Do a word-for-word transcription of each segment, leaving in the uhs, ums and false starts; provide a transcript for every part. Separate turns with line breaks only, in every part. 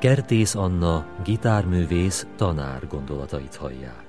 Kertész Anna, gitárművész, tanár gondolatait hallják.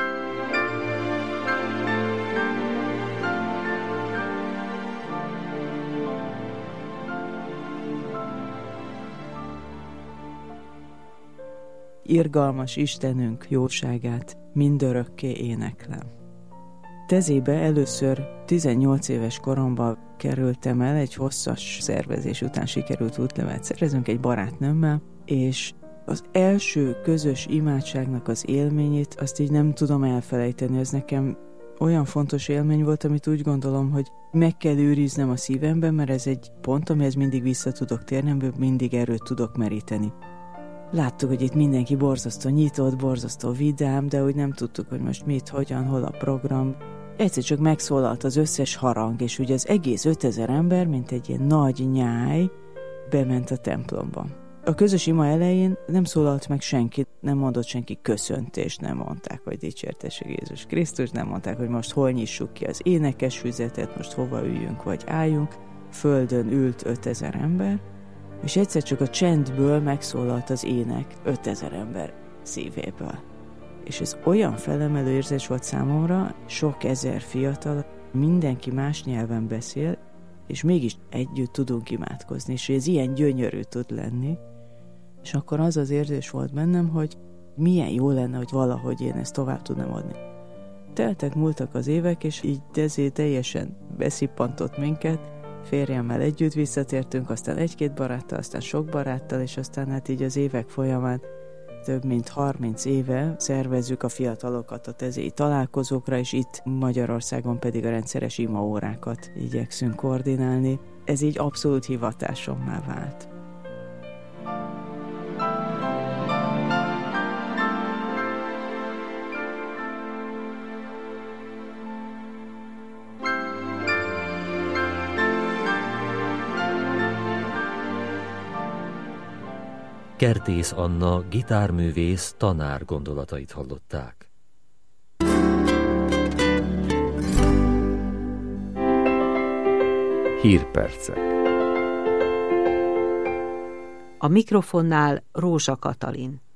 Irgalmas Istenünk jóságát mindörökké éneklem. Tezébe először tizennyolc éves koromban kerültem el, egy hosszas szervezés után sikerült útlevelet szerezünk egy barátnőmmel, és az első közös imádságnak az élményét azt így nem tudom elfelejteni, ez nekem olyan fontos élmény volt, amit úgy gondolom, hogy meg kell őriznem a szívemben, mert ez egy pont, amihez mindig vissza tudok térni, amiből mindig erőt tudok meríteni. Láttuk, hogy itt mindenki borzasztó nyitott, borzasztó vidám, de úgy nem tudtuk, hogy most mit, hogyan, hol a program. Egyszer csak megszólalt az összes harang, és ugye az egész ötezer ember, mint egy ilyen nagy nyáj, bement a templomba. A közös ima elején nem szólalt meg senki, nem mondott senki köszöntést, nem mondták, hogy dicsértesség Jézus Krisztus, nem mondták, hogy most hol nyissuk ki az énekes füzetet, most hova üljünk vagy álljunk. Földön ült ötezer ember, és egyszer csak a csendből megszólalt az ének ötezer ember szívéből. És ez olyan felemelő érzés volt számomra, sok ezer fiatal, mindenki más nyelven beszél, és mégis együtt tudunk imádkozni, és ez ilyen gyönyörű tud lenni. És akkor az az érzés volt bennem, hogy milyen jó lenne, hogy valahogy én ezt tovább tudnám adni. Teltek, múltak az évek, és így ezért teljesen beszippantott minket, férjemmel együtt visszatértünk, aztán egy-két baráttal, aztán sok baráttal, és aztán hát így az évek folyamán több mint harminc éve szervezzük a fiatalokat a tezéi találkozókra, és itt Magyarországon pedig a rendszeres imaórákat igyekszünk koordinálni. Ez így abszolút hivatásommá vált.
Kertész Anna, gitárművész, tanár gondolatait hallották.
Hírpercek.
A mikrofonnál Rózsa Katalin.